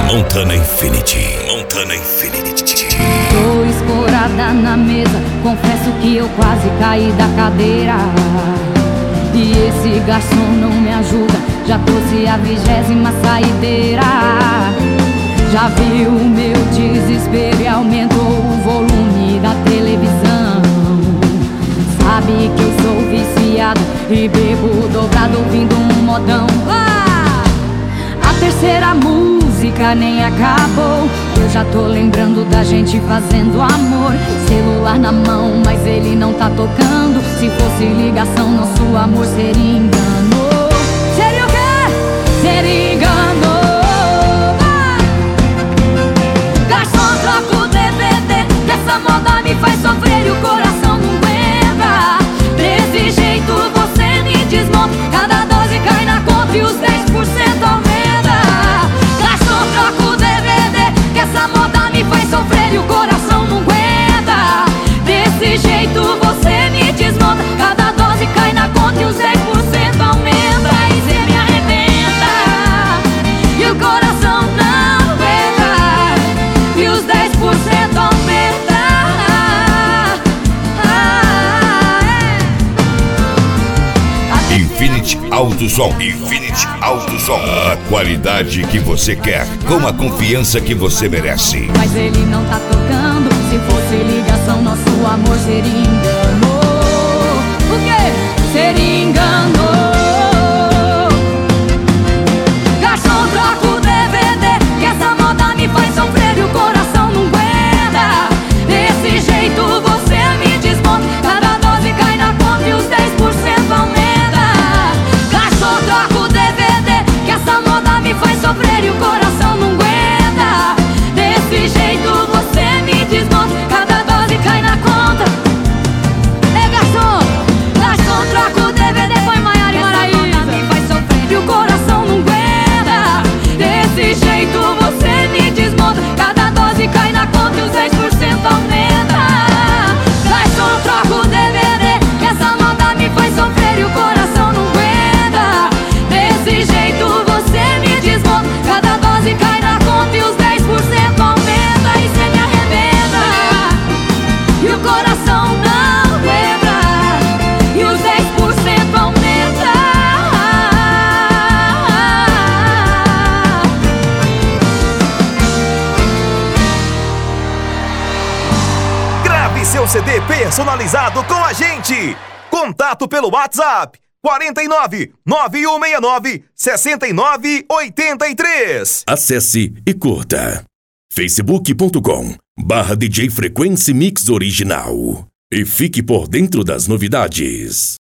Montana Infinity. Montana Infinity. Tô escorada na mesa, confesso que eu quase caí da cadeira. E esse garçom não me ajuda, já trouxe a 20ª saideira. Já viu o meu desespero e aumentou o volume da televisão. Sabe que eu sou viciado e bebo dobrado ouvindo um modão. A terceira música nem acabou, eu já tô lembrando da gente fazendo amor. Celular na mão, mas ele não tá tocando. Se fosse ligação, nosso amor seria engano. Seria o quê? Seria engano. Garçom, troca o DVD, que essa moda me faz sofrer e o coração não aguenta. Desse jeito você me desmonta, cada dose cai na conta e os 10% aumenta. Garçom, troca o DVD, que essa moda me faz sofrer e o coração não aguenta. Desse jeito você me desmonta, cada dose cai na conta e os 10% aumenta. E cê me arrebenta e o coração não aguenta, e os 10% aumenta. Infinity Autosom. Infinity Autosom. A qualidade que você quer, com a confiança que você merece. Mas ele não tá tocando. Se fosse ligação, nosso amor seria engano. O quê? Seria engano. Garçom, troca o DVD, que essa moda me faz sofrer e o coração não aguenta. Desse jeito você me desmonta, cada dose cai na conta e os 10% aumenta. Garçom, troca o DVD, que essa moda me faz sofrer e o coração não aguenta. Desse jeito você me desmonta, cada dose cai na conta. Ei, garçom, garçom, troca o DVD, põe Maiara e Maraísa. Essa moda me faz sofrer e o coração não aguenta. Desse jeito você me desmonta, cada dose cai na conta e os 10% aumenta. Garçom, troca o DVD, que essa moda me faz sofrer e o coração não aguenta. Desse jeito você me desmonta, cada dose cai na conta e os 10% aumenta. E cê me arrebenta e o coração não aguenta, e os 10% aumenta. Grave seu CD personalizado com a gente. Contato pelo WhatsApp 49 9169 6983. Acesse e curta facebook.com/DJ Frequência Mix Original e fique por dentro das novidades.